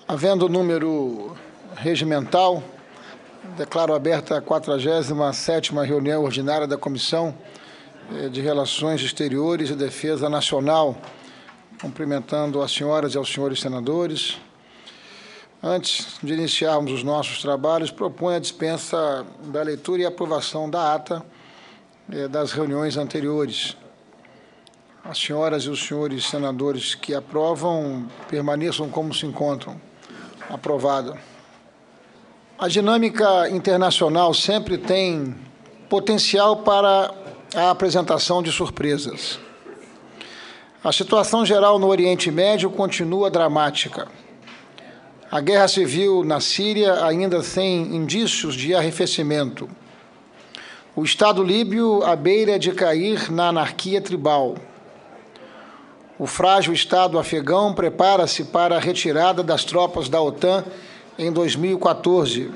Havendo número regimental, declaro aberta a 47ª reunião ordinária da Comissão de Relações Exteriores e Defesa Nacional, cumprimentando as senhoras e aos senhores senadores. Antes de iniciarmos os nossos trabalhos, proponho a dispensa da leitura e aprovação da ata das reuniões anteriores. As senhoras e os senhores senadores que aprovam, permaneçam como se encontram. Aprovado. A dinâmica internacional sempre tem potencial para a apresentação de surpresas. A situação geral no Oriente Médio continua dramática. A guerra civil na Síria ainda sem indícios de arrefecimento. O Estado líbio à beira de cair na anarquia tribal. O frágil Estado afegão prepara-se para a retirada das tropas da OTAN em 2014.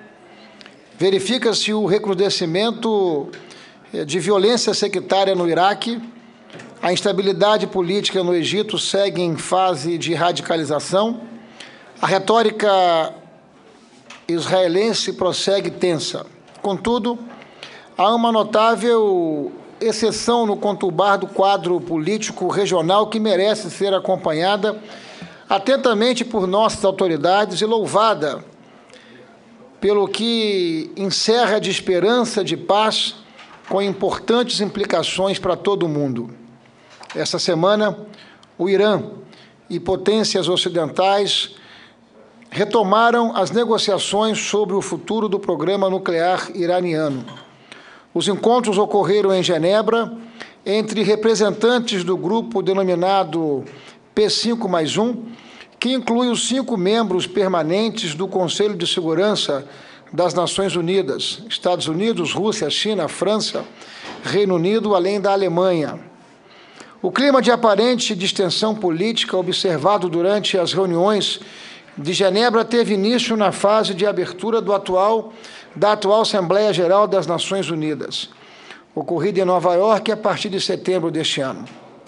Verifica-se o recrudescimento de violência sectária no Iraque. A instabilidade política no Egito segue em fase de radicalização. A retórica israelense prossegue tensa. Contudo, há uma notável exceção no conturbado quadro político regional que merece ser acompanhada atentamente por nossas autoridades e louvada pelo que encerra de esperança de paz com importantes implicações para todo o mundo. Essa semana, o Irã e potências ocidentais retomaram as negociações sobre o futuro do programa nuclear iraniano. Os encontros ocorreram em Genebra entre representantes do grupo denominado P5+1, que inclui os 5 membros permanentes do Conselho de Segurança das Nações Unidas, Estados Unidos, Rússia, China, França, Reino Unido, além da Alemanha. O clima de aparente distensão política observado durante as reuniões de Genebra teve início na fase de abertura da atual Assembleia Geral das Nações Unidas, ocorrida em Nova York a partir de setembro deste ano.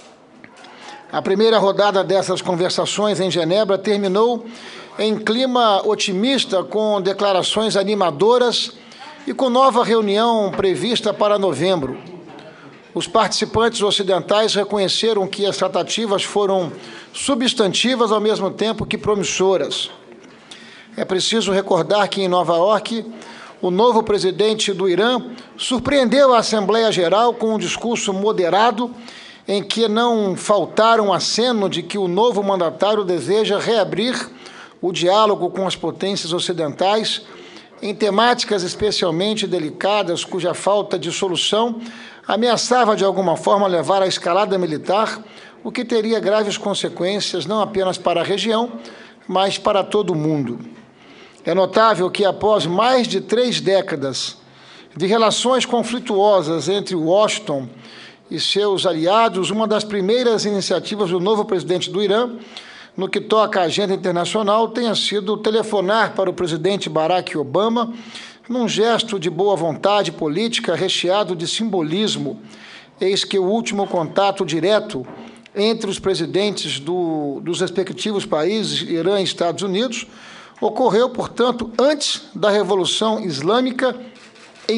A primeira rodada dessas conversações em Genebra terminou em clima otimista, com declarações animadoras e com nova reunião prevista para novembro. Os participantes ocidentais reconheceram que as tratativas foram substantivas ao mesmo tempo que promissoras. É preciso recordar que em Nova York, o novo presidente do Irã surpreendeu a Assembleia Geral com um discurso moderado em que não faltaram aceno de que o novo mandatário deseja reabrir o diálogo com as potências ocidentais em temáticas especialmente delicadas, cuja falta de solução ameaçava de alguma forma levar à escalada militar, o que teria graves consequências não apenas para a região, mas para todo o mundo. É notável que, após mais de 3 décadas de relações conflituosas entre Washington e seus aliados, uma das primeiras iniciativas do novo presidente do Irã, no que toca à agenda internacional, tenha sido telefonar para o presidente Barack Obama, num gesto de boa vontade política recheado de simbolismo. Eis que o último contato direto entre os presidentes dos respectivos países, Irã e Estados Unidos, ocorreu, portanto, antes da Revolução Islâmica, em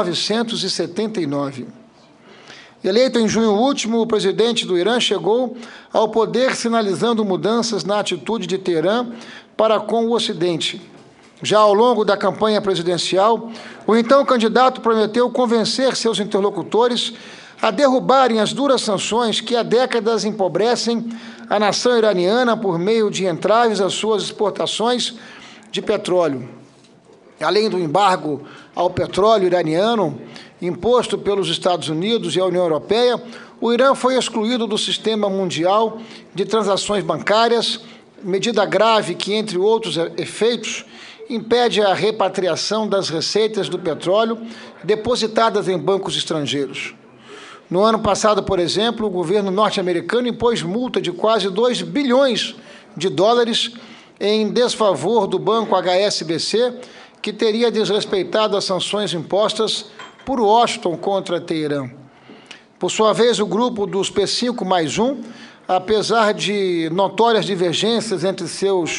1979. Eleito em junho último, o presidente do Irã chegou ao poder sinalizando mudanças na atitude de Teherã para com o Ocidente. Já ao longo da campanha presidencial, o então candidato prometeu convencer seus interlocutores a derrubarem as duras sanções que há décadas empobrecem a nação iraniana por meio de entraves às suas exportações de petróleo. Além do embargo ao petróleo iraniano imposto pelos Estados Unidos e a União Europeia, o Irã foi excluído do sistema mundial de transações bancárias, medida grave que, entre outros efeitos, impede a repatriação das receitas do petróleo depositadas em bancos estrangeiros. No ano passado, por exemplo, o governo norte-americano impôs multa de quase 2 bilhões de dólares em desfavor do banco HSBC, que teria desrespeitado as sanções impostas por Washington contra Teherã. Por sua vez, o grupo dos P5+1, apesar de notórias divergências entre seus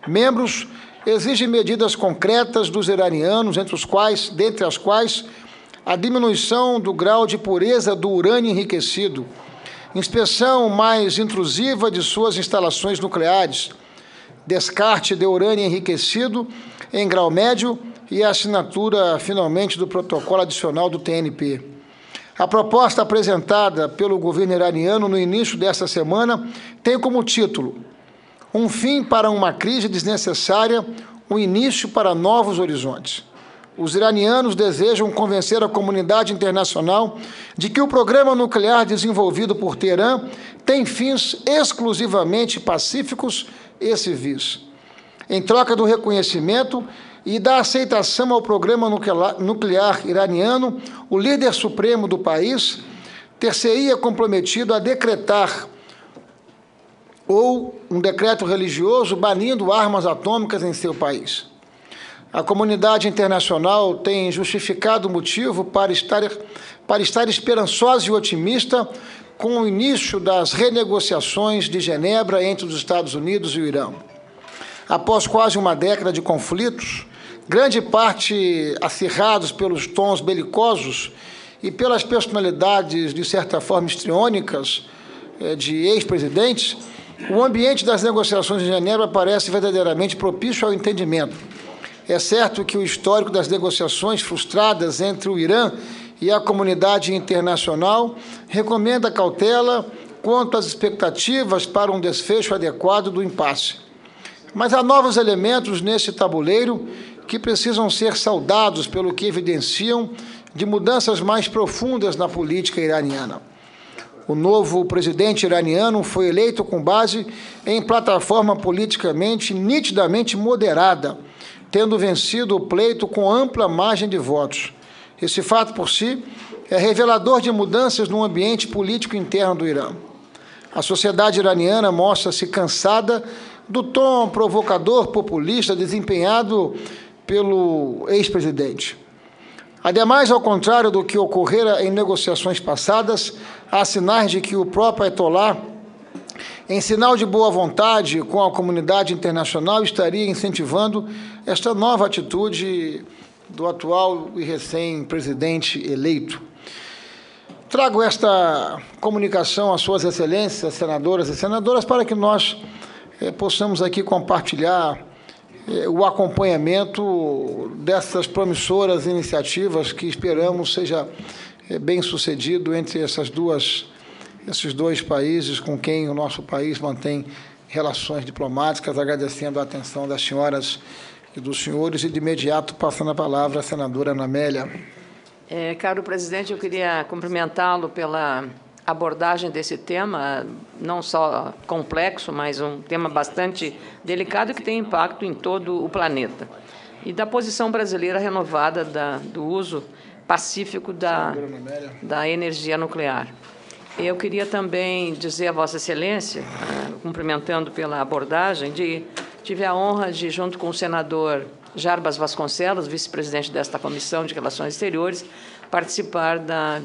membros exige medidas concretas dos iranianos, dentre as quais a diminuição do grau de pureza do urânio enriquecido, inspeção mais intrusiva de suas instalações nucleares, descarte de urânio enriquecido em grau médio e a assinatura, finalmente, do protocolo adicional do TNP. A proposta apresentada pelo governo iraniano no início desta semana tem como título "Um fim para uma crise desnecessária, um início para novos horizontes". Os iranianos desejam convencer a comunidade internacional de que o programa nuclear desenvolvido por Teherã tem fins exclusivamente pacíficos e civis. Em troca do reconhecimento e da aceitação ao programa nuclear iraniano, o líder supremo do país ter-se-ia comprometido a decretar ou um decreto religioso banindo armas atômicas em seu país. A comunidade internacional tem justificado o motivo para estar esperançosa e otimista com o início das renegociações de Genebra entre os Estados Unidos e o Irã. Após quase uma década de conflitos, grande parte acirrados pelos tons belicosos e pelas personalidades, de certa forma, histriônicas de ex-presidentes, o ambiente das negociações de Genebra parece verdadeiramente propício ao entendimento. É certo que o histórico das negociações frustradas entre o Irã e a comunidade internacional recomenda cautela quanto às expectativas para um desfecho adequado do impasse. Mas há novos elementos nesse tabuleiro que precisam ser saudados pelo que evidenciam de mudanças mais profundas na política iraniana. O novo presidente iraniano foi eleito com base em plataforma politicamente nitidamente moderada, tendo vencido o pleito com ampla margem de votos. Esse fato por si é revelador de mudanças no ambiente político interno do Irã. A sociedade iraniana mostra-se cansada do tom provocador populista desempenhado pelo ex-presidente. Ademais, ao contrário do que ocorrera em negociações passadas, há sinais de que o próprio Ayatollah, em sinal de boa vontade com a comunidade internacional, estaria incentivando esta nova atitude do atual e recém-presidente eleito. Trago esta comunicação às suas excelências, senadoras e senadoras, para que nós possamos aqui compartilhar o acompanhamento dessas promissoras iniciativas que esperamos seja bem-sucedido entre esses dois países com quem o nosso país mantém relações diplomáticas, agradecendo a atenção das senhoras e dos senhores, e de imediato passando a palavra à senadora Ana Amélia. Caro presidente, eu queria cumprimentá-lo pela abordagem desse tema, não só complexo, mas um tema bastante delicado que tem impacto em todo o planeta. E da posição brasileira renovada do uso pacífico da energia nuclear. Eu queria também dizer a Vossa Excelência, cumprimentando pela abordagem, tive a honra de, junto com o senador Jarbas Vasconcelos, vice-presidente desta Comissão de Relações Exteriores, participar da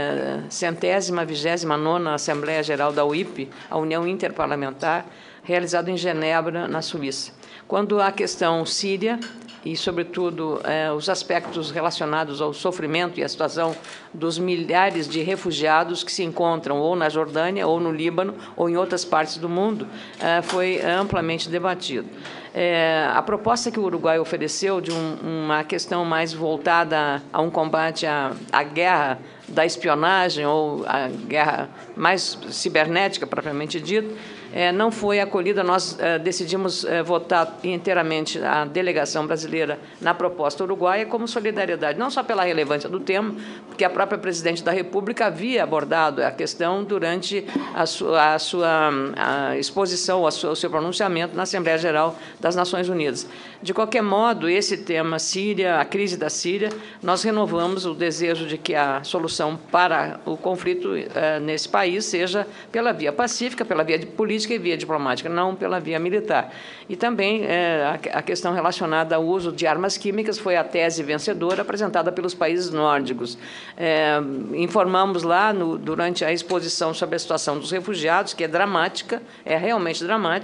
129ª Assembleia Geral da UIP, a União Interparlamentar, realizada em Genebra, na Suíça. Quando a questão síria e, sobretudo, os aspectos relacionados ao sofrimento e à situação dos milhares de refugiados que se encontram ou na Jordânia, ou no Líbano, ou em outras partes do mundo, foi amplamente debatido. A proposta que o Uruguai ofereceu de uma questão mais voltada a um combate à guerra da espionagem ou a guerra mais cibernética, propriamente dita, não foi acolhida. Nós decidimos votar inteiramente a delegação brasileira na proposta uruguaia como solidariedade, não só pela relevância do tema, porque a própria presidente da República havia abordado a questão durante a sua exposição, o seu pronunciamento na Assembleia Geral das Nações Unidas. De qualquer modo, esse tema Síria, a crise da Síria, nós renovamos o desejo de que a solução para o conflito nesse país seja pela via pacífica, pela via política e via diplomática, não pela via militar. E também a questão relacionada ao uso de armas químicas foi a tese vencedora apresentada pelos países nórdicos. Informamos lá, durante a exposição sobre a situação dos refugiados, que é dramática, é realmente dramática,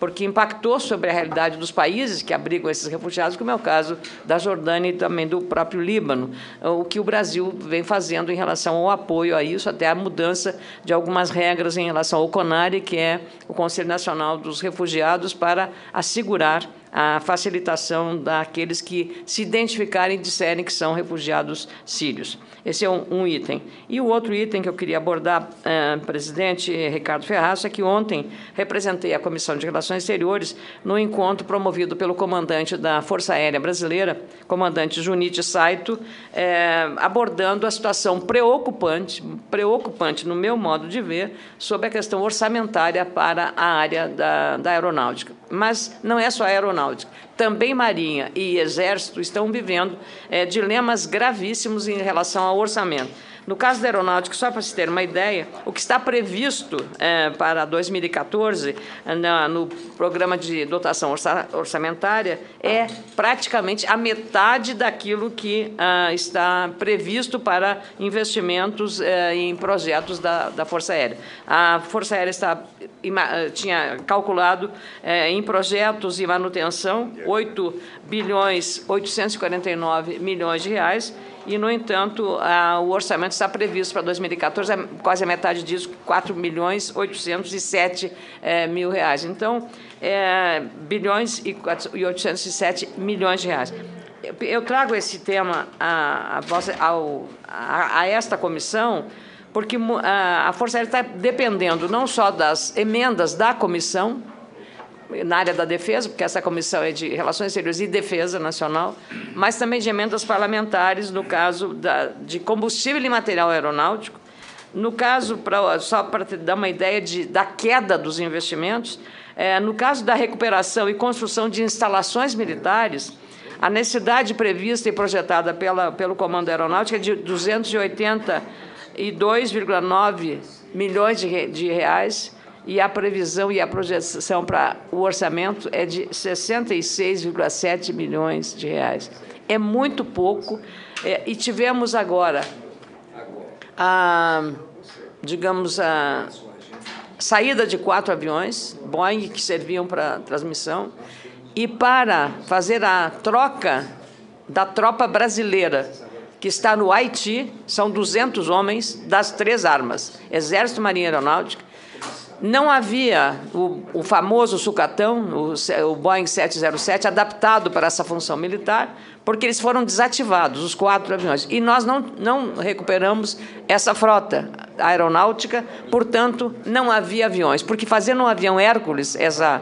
porque impactou sobre a realidade dos países que abrigam esses refugiados, como é o caso da Jordânia e também do próprio Líbano, o que o Brasil vem fazendo em relação ao apoio a isso, até a mudança de algumas regras em relação ao CONARE, que é o Conselho Nacional dos Refugiados, para assegurar a facilitação daqueles que se identificarem e disserem que são refugiados sírios. Esse é um item. E o outro item que eu queria abordar, presidente Ricardo Ferraz, é que ontem representei a Comissão de Relações Exteriores no encontro promovido pelo comandante da Força Aérea Brasileira, comandante Junichi Saito, abordando a situação preocupante no meu modo de ver, sobre a questão orçamentária para a área da aeronáutica. Mas não é só a aeronáutica. Também Marinha e Exército estão vivendo dilemas gravíssimos em relação ao orçamento. No caso da aeronáutica, só para se ter uma ideia, o que está previsto para 2014 no programa de dotação orçamentária é praticamente a metade daquilo que está previsto para investimentos em projetos da Força Aérea. A Força Aérea tinha calculado em projetos e manutenção 8.849 bilhões de reais, e, no entanto, o orçamento está previsto para 2014, quase a metade disso, 4.807 mil reais. Então, bilhões e 807 milhões de reais. Eu trago esse tema a esta comissão porque a Força Aérea está dependendo não só das emendas da comissão, na área da defesa, porque essa comissão é de Relações Exteriores e Defesa Nacional, mas também de emendas parlamentares, no caso de combustível e material aeronáutico. No caso, só para dar uma ideia da queda dos investimentos, no caso da recuperação e construção de instalações militares, a necessidade prevista e projetada pelo Comando Aeronáutico é de 282,9 milhões de reais, e a previsão e a projeção para o orçamento é de 66,7 milhões de reais. É muito pouco, e tivemos agora a saída de 4 aviões Boeing que serviam para transmissão, e para fazer a troca da tropa brasileira que está no Haiti, são 200 homens das 3 armas, Exército, Marinha e Aeronáutica. Não havia o famoso sucatão, o Boeing 707, adaptado para essa função militar, porque eles foram desativados, os 4 aviões. E nós não recuperamos essa frota aeronáutica, portanto, não havia aviões. Porque fazendo um avião Hércules,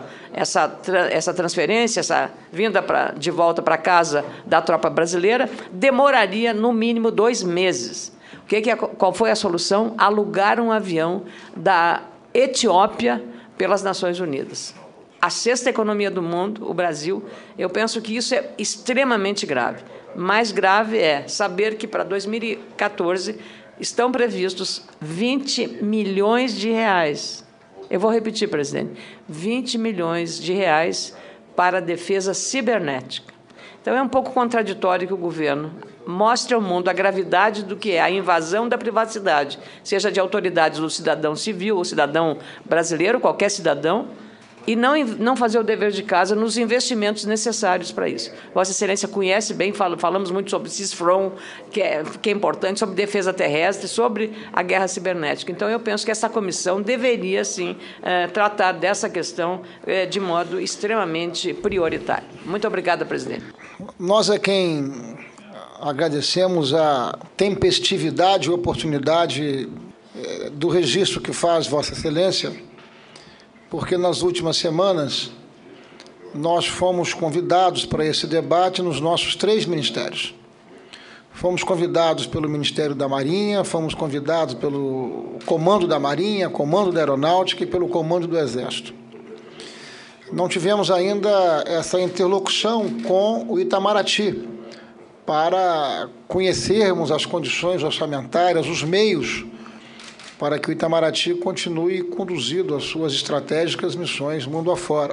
essa transferência, essa vinda de volta para casa da tropa brasileira, demoraria, no mínimo, 2 meses. Qual foi a solução? Alugar um avião da Etiópia pelas Nações Unidas. A 6ª economia do mundo, o Brasil, eu penso que isso é extremamente grave. Mais grave é saber que para 2014 estão previstos 20 milhões de reais. Eu vou repetir, presidente, 20 milhões de reais para a defesa cibernética. Então, é um pouco contraditório que o governo mostre ao mundo a gravidade do que é a invasão da privacidade, seja de autoridades do cidadão civil ou cidadão brasileiro, qualquer cidadão, e não fazer o dever de casa nos investimentos necessários para isso. Vossa Excelência conhece bem, falamos muito sobre CISFRON, que é importante, sobre defesa terrestre, sobre a guerra cibernética. Então, eu penso que essa comissão deveria, sim, tratar dessa questão de modo extremamente prioritário. Muito obrigada, presidente. Nós é quem agradecemos a tempestividade e oportunidade do registro que faz Vossa Excelência, porque nas últimas semanas nós fomos convidados para esse debate nos nossos 3 ministérios. Fomos convidados pelo Ministério da Marinha, fomos convidados pelo Comando da Marinha, Comando da Aeronáutica e pelo Comando do Exército. Não tivemos ainda essa interlocução com o Itamaraty, para conhecermos as condições orçamentárias, os meios para que o Itamaraty continue conduzindo as suas estratégicas missões mundo afora.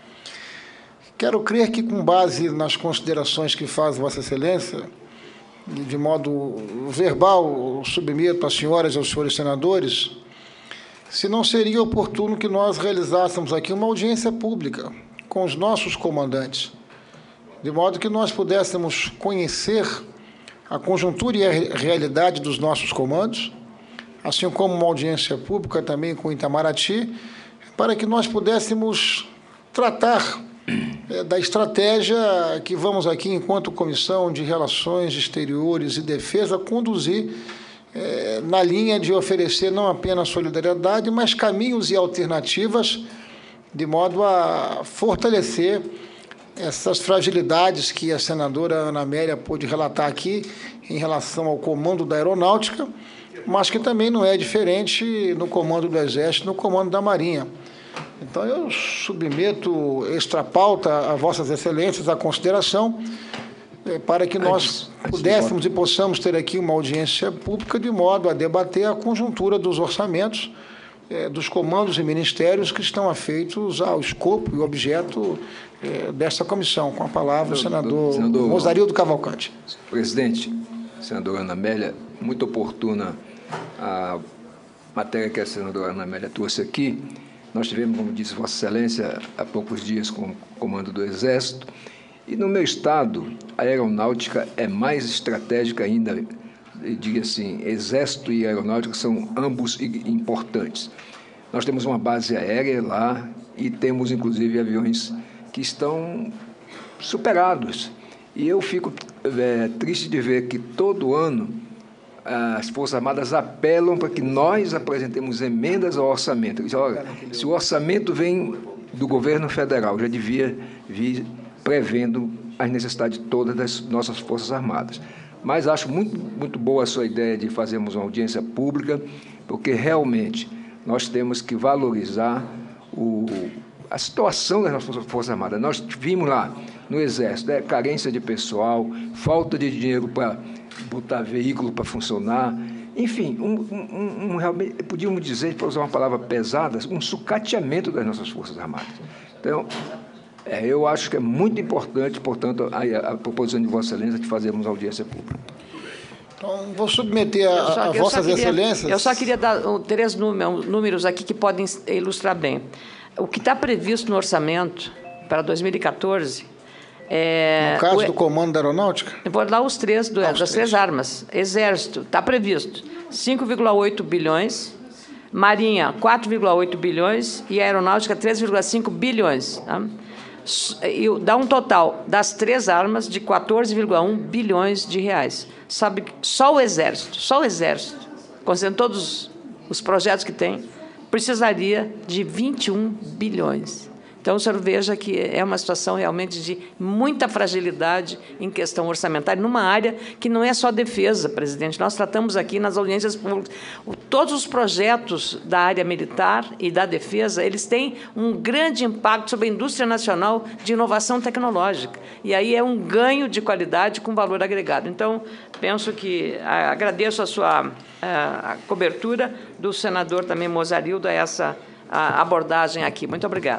Quero crer que, com base nas considerações que faz Vossa Excelência, de modo verbal, submeto às senhoras e aos senhores senadores, se não seria oportuno que nós realizássemos aqui uma audiência pública com os nossos comandantes, de modo que nós pudéssemos conhecer a conjuntura e a realidade dos nossos comandos, assim como uma audiência pública também com Itamaraty, para que nós pudéssemos tratar da estratégia que vamos aqui, enquanto Comissão de Relações Exteriores e Defesa, conduzir na linha de oferecer não apenas solidariedade, mas caminhos e alternativas, de modo a fortalecer essas fragilidades que a senadora Ana Amélia pôde relatar aqui em relação ao comando da Aeronáutica, mas que também não é diferente no comando do Exército, no comando da Marinha. Então, eu submeto esta pauta a Vossas Excelências à consideração, para que nós pudéssemos e possamos ter aqui uma audiência pública, de modo a debater a conjuntura dos orçamentos dos comandos e ministérios que estão afeitos ao escopo e objeto desta comissão. Com a palavra, o senador Mozarildo Cavalcante. Presidente, senadora Ana Amélia, muito oportuna a matéria que a senadora Ana Amélia trouxe aqui. Nós tivemos, como disse Vossa Excelência, há poucos dias com o comando do Exército, e no meu estado, a aeronáutica é mais estratégica ainda. Diga assim, Exército e Aeronáutica são ambos importantes. Nós temos uma base aérea lá e temos, inclusive, aviões que estão superados. E eu fico triste de ver que todo ano as Forças Armadas apelam para que nós apresentemos emendas ao orçamento. Dizem, olha, se o orçamento vem do governo federal, já devia vir prevendo as necessidades todas das nossas Forças Armadas. Mas acho muito boa a sua ideia de fazermos uma audiência pública, porque realmente nós temos que valorizar a situação das nossas Forças Armadas. Nós vimos lá no Exército, carência de pessoal, falta de dinheiro para botar veículo para funcionar, enfim, realmente, podíamos dizer, para usar uma palavra pesada, um sucateamento das nossas Forças Armadas. Então, eu acho que é muito importante, portanto, a proposição de Vossa Excelência de fazermos audiência pública. Então, vou submeter a Vossas Excelências... Eu só queria dar 3 números aqui que podem ilustrar bem. O que está previsto no orçamento para 2014... no caso do comando da Aeronáutica? Eu vou dar os 3 das 3 armas. Exército, está previsto 5,8 bilhões, Marinha, 4,8 bilhões e Aeronáutica, 3,5 bilhões. Tá? E dá um total das 3 armas de 14,1 bilhões de reais. Sabe, só o Exército, considerando todos os projetos que tem, precisaria de 21 bilhões. Então, o senhor veja que é uma situação realmente de muita fragilidade em questão orçamentária, numa área que não é só defesa, presidente. Nós tratamos aqui nas audiências públicas. Todos os projetos da área militar e da defesa, eles têm um grande impacto sobre a indústria nacional de inovação tecnológica. E aí é um ganho de qualidade com valor agregado. Então, penso que agradeço a sua cobertura do senador também Mozarildo a essa abordagem aqui. Muito obrigada.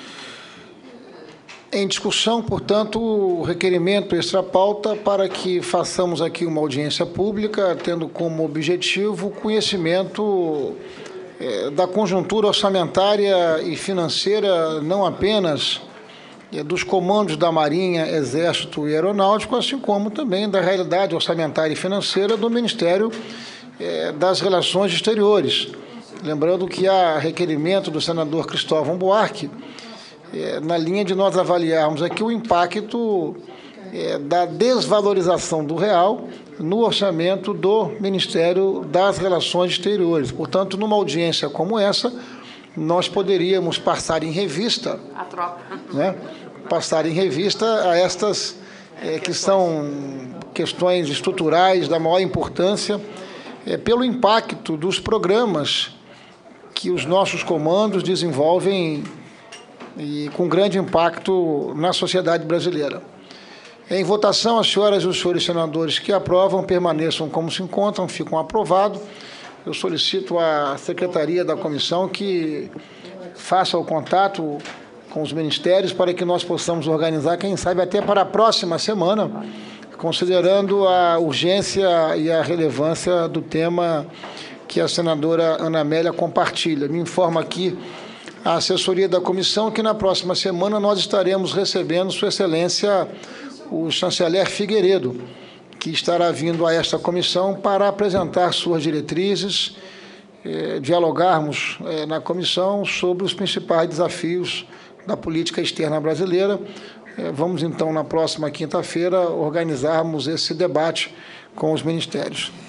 Em discussão, portanto, o requerimento extra-pauta para que façamos aqui uma audiência pública, tendo como objetivo o conhecimento da conjuntura orçamentária e financeira, não apenas dos comandos da Marinha, Exército e Aeronáutico, assim como também da realidade orçamentária e financeira do Ministério das Relações Exteriores. Lembrando que há requerimento do senador Cristóvão Buarque, na linha de nós avaliarmos aqui o impacto da desvalorização do real no orçamento do Ministério das Relações Exteriores. Portanto, numa audiência como essa, nós poderíamos passar em revista, passar em revista a estas que são questões estruturais da maior importância, pelo impacto dos programas que os nossos comandos desenvolvem e com grande impacto na sociedade brasileira. Em votação, as senhoras e os senhores senadores que aprovam permaneçam como se encontram, ficam aprovados. Eu solicito à secretaria da comissão que faça o contato com os ministérios para que nós possamos organizar, quem sabe até para a próxima semana, considerando a urgência e a relevância do tema que a senadora Ana Amélia compartilha. Me informa aqui a assessoria da comissão que na próxima semana nós estaremos recebendo Sua Excelência o chanceler Figueiredo, que estará vindo a esta comissão para apresentar suas diretrizes, dialogarmos na comissão sobre os principais desafios da política externa brasileira. Vamos, então, na próxima quinta-feira, organizarmos esse debate com os ministérios.